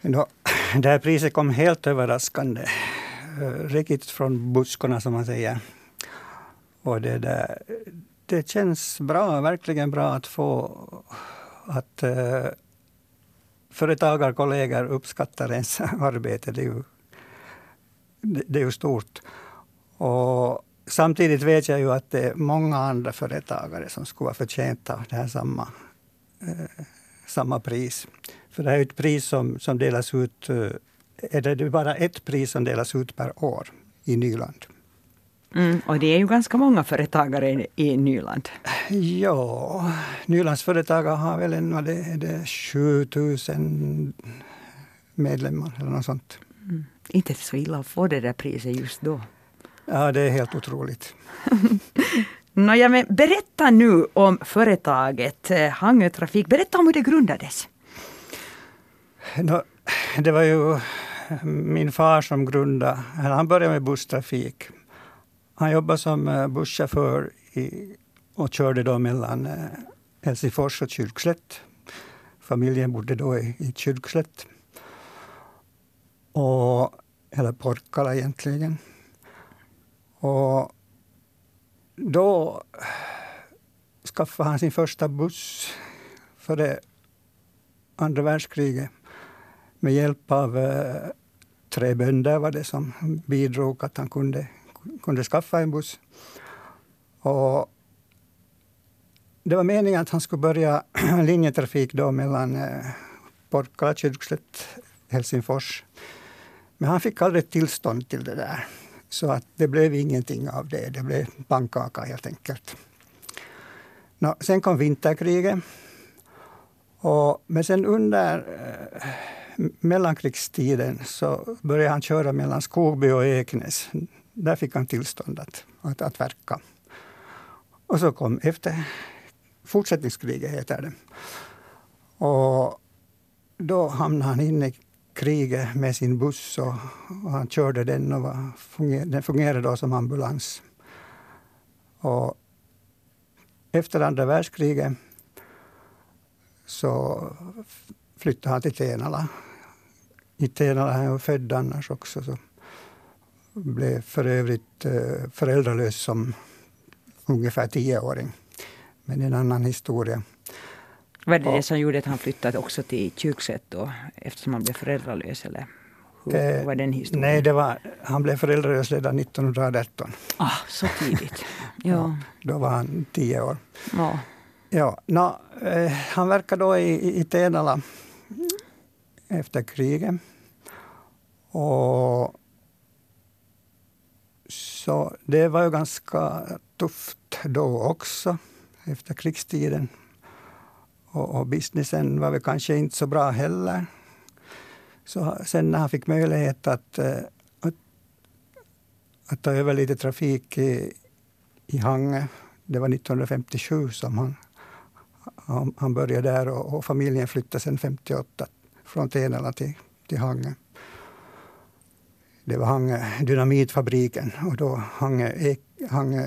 Nå, det här priset kom helt överraskande. Riktigt från buskarna som man säger. Och det känns bra, verkligen bra att få att företagarkollegor uppskattar ens arbete. Det är ju stort. Och samtidigt vet jag ju att det är många andra företagare som skulle vara förtjänta av det här samma pris. För det är ett pris som delas ut, är det bara ett pris som delas ut per år i Nyland. Och det är ju ganska många företagare i Nyland. Ja, Nylands företagare har väl det 7000 medlemmar eller något sånt. Inte så illa att få det där priset just då. Ja, det är helt otroligt. Nåja, men berätta nu om företaget Hangö Trafik. Berätta om hur det grundades. Det var ju min far som grundade. Han började med busstrafik. Han jobbade som busschaufför och körde då mellan Helsingfors och Kyrkslätt. Familjen bodde då i Kyrkslätt. Eller Porkkala egentligen. Och då skaffade han sin första buss före andra världskriget. Med hjälp av 3 bönder var det som bidrog att han kunde skaffa en buss. Och det var meningen att han skulle börja linjetrafik då mellan Porkkala, Kyrkslätt, Helsingfors. Men han fick aldrig tillstånd till det där. Så att det blev ingenting av det. Det blev pannkaka helt enkelt. Sen kom vinterkriget. Men sen under mellankrigstiden så började han köra mellan Skogby och Eknäs. Där fick han tillstånd att verka. Och så kom efter fortsättningskriget heter det. Och då hamnade han inne i kriget med sin buss och han körde den och den fungerade då som ambulans. Och efter andra världskriget så flyttade han till Tenala. I Tenala är han född annars också. Så blev för övrigt föräldralös som ungefär 10-åring. Men en annan historia. Var det som gjorde att han flyttade också till Kyrkslätt då? Eftersom han blev föräldralös eller hur var den historien? Nej, han blev föräldralös redan 1918. Så tidigt. Ja. Då var han 10 år. Ja. Han verkade då i Tenala efter kriget. Och så det var ju ganska tufft då också efter krigstiden. Och businessen var väl kanske inte så bra heller. Så sen när han fick möjlighet att ta över lite trafik i Hangö. Det var 1957 som han började där och familjen flyttade sen 58 från Tenala till Hangö. Det var Hangö dynamitfabriken och då Hangö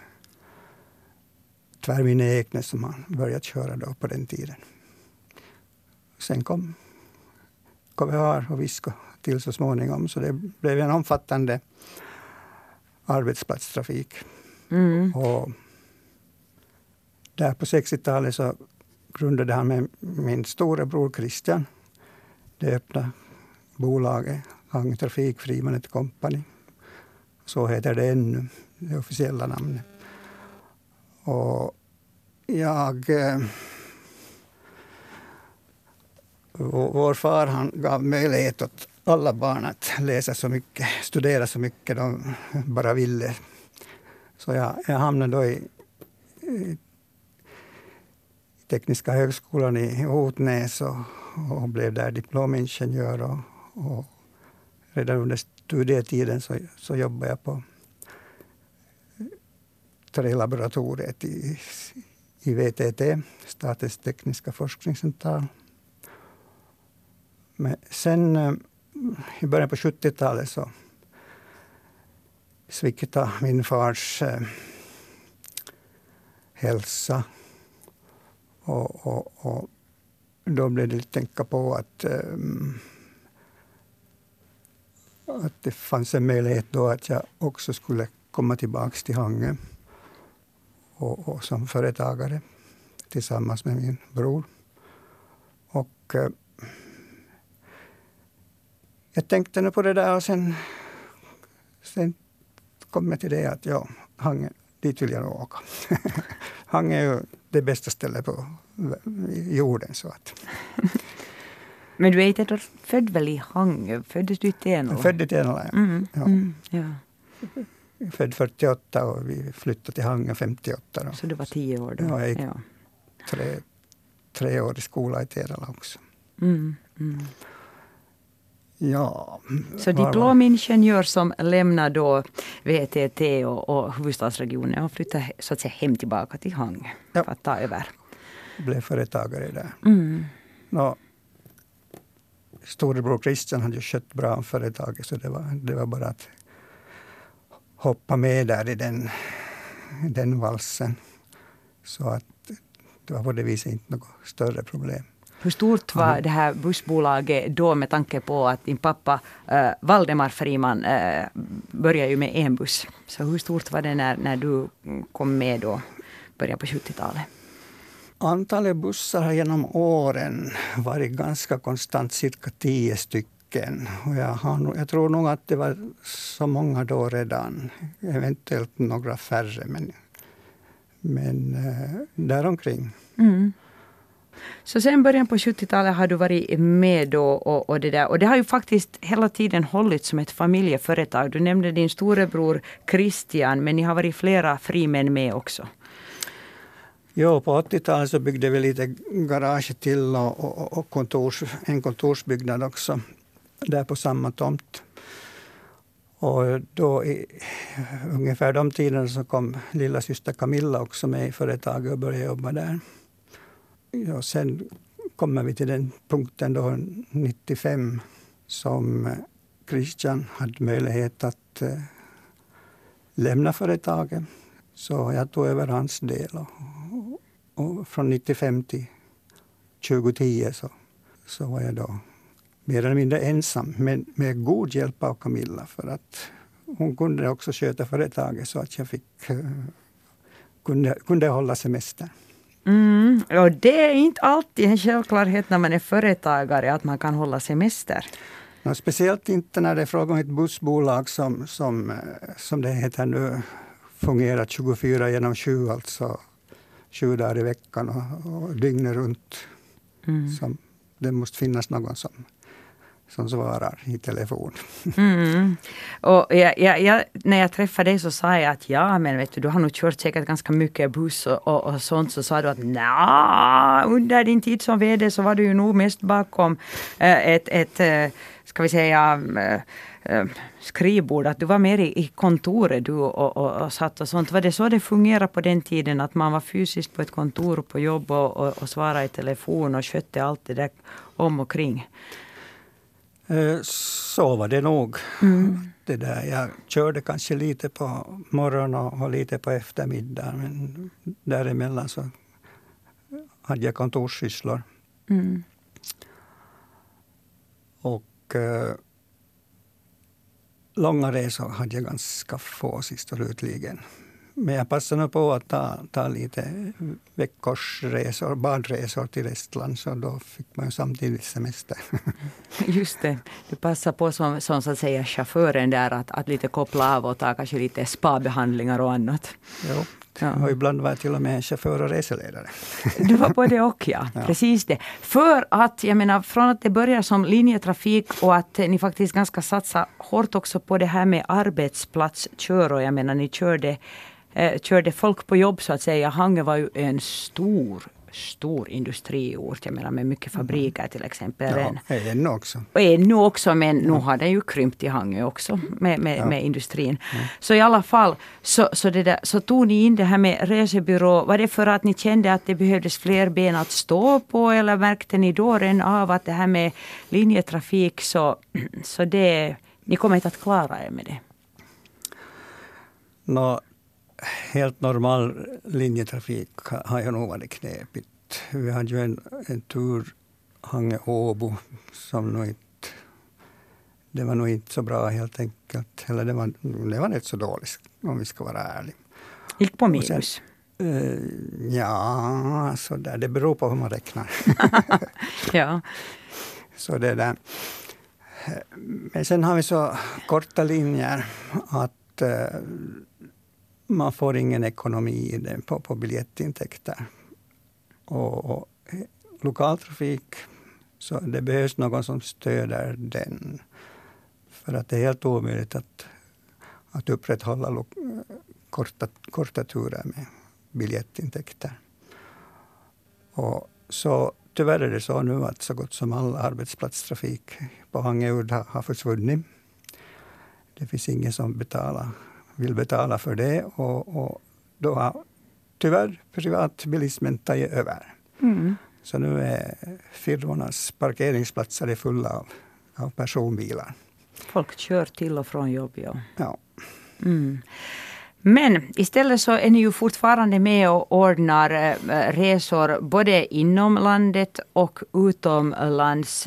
Tvärminne Eknäs som han började köra då på den tiden. Sen kom KVH och Visko till så småningom. Så det blev en omfattande arbetsplatstrafik. Och där på 60-talet så grundade han med min storebror Christian. Det öppna bolaget Hangö Trafik Frimanet Company. Så heter det ännu, det officiella namnet. Och vår far han gav möjlighet åt alla barn att läsa så mycket, studera så mycket de bara ville. Så jag hamnade då i Tekniska högskolan i Hotnäs och blev där diplomingenjör. Och redan under studietiden så jobbade jag på trälaboratoriet i VTT, Statens tekniska forskningscentral. Men sen i början på 70-talet så sviktade min fars hälsa. Och då blev det att tänka på att att det fanns en möjlighet då att jag också skulle komma tillbaka till Hangö och som företagare tillsammans med min bror. Och jag tänkte nu på det där och sen kom jag till det att Hangö, dit vill jag nog åka. Hangö är ju det bästa stället på jorden. Så att. Men du är inte född väl i Hangö? Föddes du i Tenala? Född i Tenala, ja. Ja. Född 48 och vi flyttade till Hangö 58. Då. Så du var 10 år då? Ja, jag gick 3 år i skola i Tenala också. Ja. Så diplomingenjör som lämnar då VTT och huvudstadsregionen och flyttar så att säga hem tillbaka till Hangö för att ta över. Blev företagare där. Storebror Christian hade ju skött bra företaget så det var bara att hoppa med där i den valsen. Så att det var på det viset inte något större problem. Hur stort var det här bussbolaget då med tanke på att din pappa Valdemar Friman började ju med en buss. Så hur stort var det när du kom med då, början på 70-talet? Antalet bussar har genom åren varit ganska konstant, cirka 10 stycken. Och jag tror nog att det var så många då redan, eventuellt några färre, men däromkring. Så sen början på 70-talet har du varit med då och det där. Och det har ju faktiskt hela tiden hållit som ett familjeföretag. Du nämnde din storebror Christian, men ni har varit flera frimän med också. Jo, på 80-talet så byggde vi lite garage till och en kontorsbyggnad också. Där på samma tomt. Och då ungefär de tiden så kom lilla syster Camilla också med i företaget och började jobba där. Ja, sen kommer vi till den punkten då 95 som Christian hade möjlighet att lämna företaget. Så jag tog över hans del och från 95 till 2010 så var jag då mer eller mindre ensam med god hjälp av Camilla för att hon kunde också sköta företaget så att jag kunde hålla semester. Och det är inte alltid en självklarhet när man är företagare att man kan hålla semester. No, speciellt inte när det är fråga om ett bussbolag som det heter nu fungerar 24/7, alltså 7 dagar i veckan och dygnet runt. Som det måste finnas någon som svarar i telefon. Och när jag träffade dig så sa jag att men vet du har nog kört säkert ganska mycket buss och sånt. Så sa du att under din tid som vd så var du ju nog mest bakom ett ska vi säga skrivbord. Att du var mer i kontoret du och satt och sånt. Var det så det fungerade på den tiden att man var fysiskt på ett kontor på jobb och svarade i telefon och skötte allt det där om och kring? Så var det nog. Det där. Jag körde kanske lite på morgonen och lite på eftermiddag. Men däremellan så hade jag kontorssysslor. Och långa resor hade jag ganska få sist och slutligen. Men jag passade på att ta lite veckorsresor, badresor till Estland. Så då fick man samtidigt semester. Just det. Du passar på som så att säga chauffören där att lite koppla av och ta kanske lite spa-behandlingar och annat. Jo, och ibland var jag till och med chaufför och reseledare. Du var på det också, ja. Precis det. För att, jag menar, från att det börjar som linjetrafik och att ni faktiskt ganska satsar hårt också på det här med arbetsplatskör. Och jag menar, ni körde folk på jobb så att säga. Hangö var ju en stor industriort, jag menar med mycket fabriker till exempel. Ja, ännu också. Och ännu också, men nu har den ju krympt i Hangö också med industrin. Så i alla fall så tog ni in det här med resebyrå. Var det för att ni kände att det behövdes fler ben att stå på eller märkte ni då redan av att det här med linjetrafik så det, ni kommer inte att klara er med det? Helt normal linjetrafik har ju nog varit knepigt. Vi hade ju en tur Hangö-Åbo som nog inte det var nog inte så bra helt enkelt. Eller det var inte så dåligt, om vi ska vara ärliga. Gick på minus? Ja, så där. Det beror på hur man räknar. Ja. Så det där. Men sen har vi så korta linjer att man får ingen ekonomi i det på biljettintäkter. Och lokaltrafik, så det behövs någon som stöder den. För att det är helt omöjligt att upprätthålla korta turer med biljettintäkter. Och så tyvärr är det så nu att så gott som all arbetsplatstrafik på Hangöud har försvunnit. Det finns ingen som vill betala för det. Och då har tyvärr privatbilismen tagit över. Mm. Så nu är firmornas parkeringsplatser fulla av personbilar. Folk kör till och från jobb, ja. Ja. Mm. Men istället så är ni ju fortfarande med och ordnar resor både inom landet och utomlands.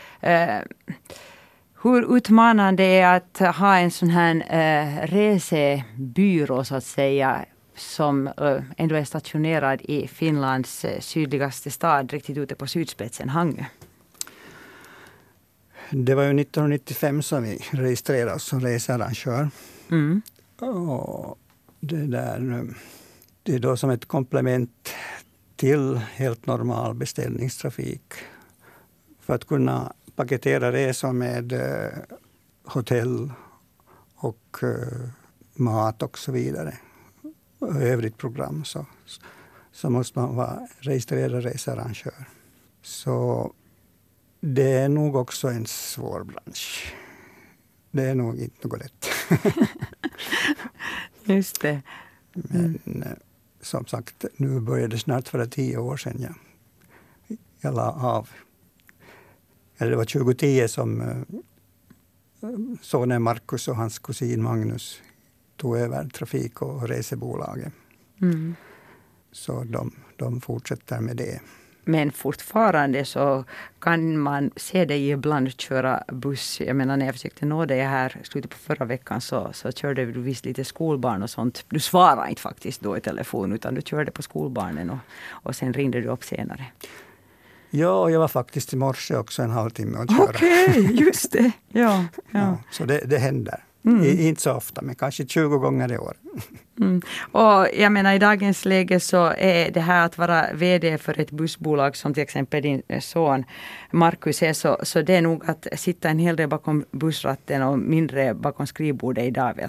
Hur utmanande är att ha en sån här resebyrå så att säga, som ändå är stationerad i Finlands sydligaste stad, riktigt ute på sydspetsen, Hangö? Det var ju 1995 som vi registrerade oss som researrangör. Mm. Och det är då som ett komplement till helt normal beställningstrafik. För att kunna paketera resor med hotell och mat och så vidare. Och övrigt program så måste man vara registrerad researrangör. Så det är nog också en svår bransch. Det är nog inte något lätt. Just det. Men som sagt, nu började det snart för 10 år sedan jag la av. Eller det var 2010 som sonen Markus och hans kusin Magnus tog över trafik- och resebolaget. Mm. Så de fortsätter med det. Men fortfarande så kan man se dig ibland köra buss. Jag menar, när jag försökte nå dig här slutet på förra veckan så körde du visst lite skolbarn och sånt. Du svarade inte faktiskt då i telefon, utan du körde på skolbarnen och sen ringde du upp senare. Ja, jag var faktiskt i morse också en halvtimme och köra. Okej, just det. Ja. Så det händer. Inte så ofta, men kanske 20 gånger i år. Mm. Och jag menar, i dagens läge så är det här att vara vd för ett bussbolag som till exempel din son Markus är, så det är nog att sitta en hel del bakom bussratten och mindre bakom skrivbordet idag väl?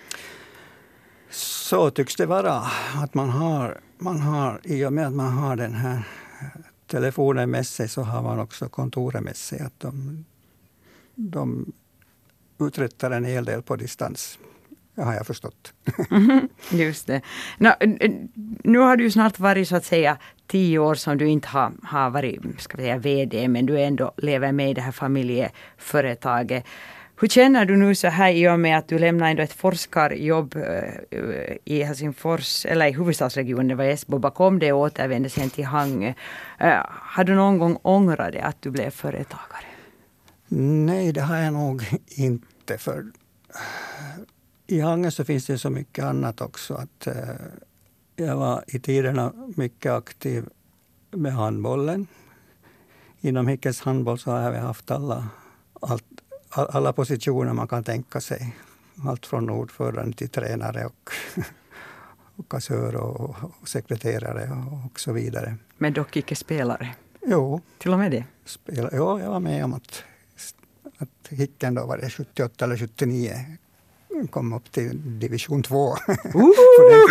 Så tycks det vara. Att man har, i och med att man har den här telefonen med sig, så har man också kontoret med sig. Att de uträttar en hel del på distans. Det har jag förstått. Just det. Nu har du snart varit så att säga 10 år som du inte har varit, ska vi säga, vd, men du ändå lever med i det här familjeföretaget. Hur känner du nu så här i och med att du lämnar ändå ett forskarjobb i Helsingfors, eller i huvudstadsregionen, det var Esbo, bakom det och återvände sen till Hangö. Har du någon gång ångrat det att du blev företagare? Nej, det har jag nog inte. För i Hangö så finns det så mycket annat också. Att jag var i tiderna mycket aktiv med handbollen. Inom Hickes handboll så har vi haft alla positioner man kan tänka sig. Allt från ordförande till tränare och kassör och sekreterare och så vidare. Men dock icke spelare? Jo. Till och med det? Jo, jag var med om att Hicken då var det 78 eller 79 kom upp till division 2 på den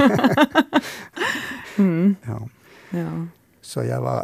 tiden. Ja. Så jag var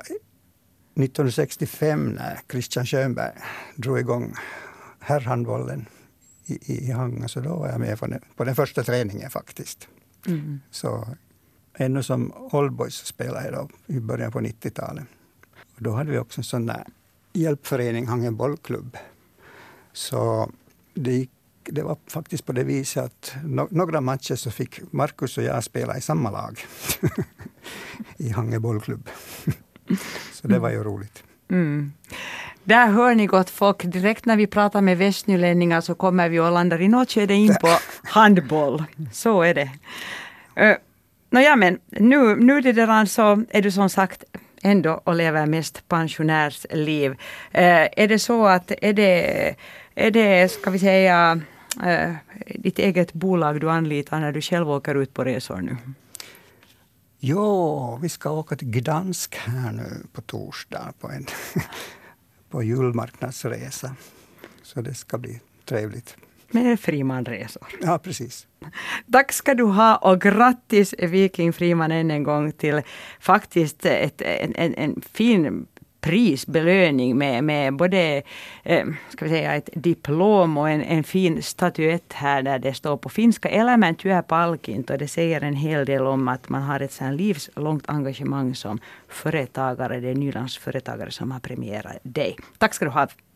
1965 när Christian Schönberg drog igång herrhandbollen i Hangö, så då var jag med på den första träningen faktiskt. Mm. Så ännu som Oldboys spelade jag då i början på 90-talet. Och då hade vi också en sån där hjälpförening, Hangö bollklubb. Så det var faktiskt på det viset att några matcher så fick Markus och jag spela i samma lag i Hangö bollklubb. Så det var ju roligt. Mm. Där hör ni gott folk. Direkt när vi pratar med västnylänningar så kommer vi och landar i något skede in på handboll. Så är det. Men nu det där så är du som sagt ändå och lever mest pensionärsliv. Är det så att är det ska vi säga ditt eget bolag du anlitar när du själv åker ut på resor nu? Jo, vi ska åka till Gdansk här nu på torsdag på julmarknadsresa. Så det ska bli trevligt. Med Friman-resor. Ja, precis. Tack ska du ha och grattis Viking Friman än en gång till faktiskt en fin prisbelöning med både ska vi säga, ett diplom och en fin statyett här där det står på finska elämäntyöpalkinto. Det säger en hel del om att man har ett sån livslångt engagemang som företagare. Det är Nylands företagare som har premierat dig. Tack ska du ha.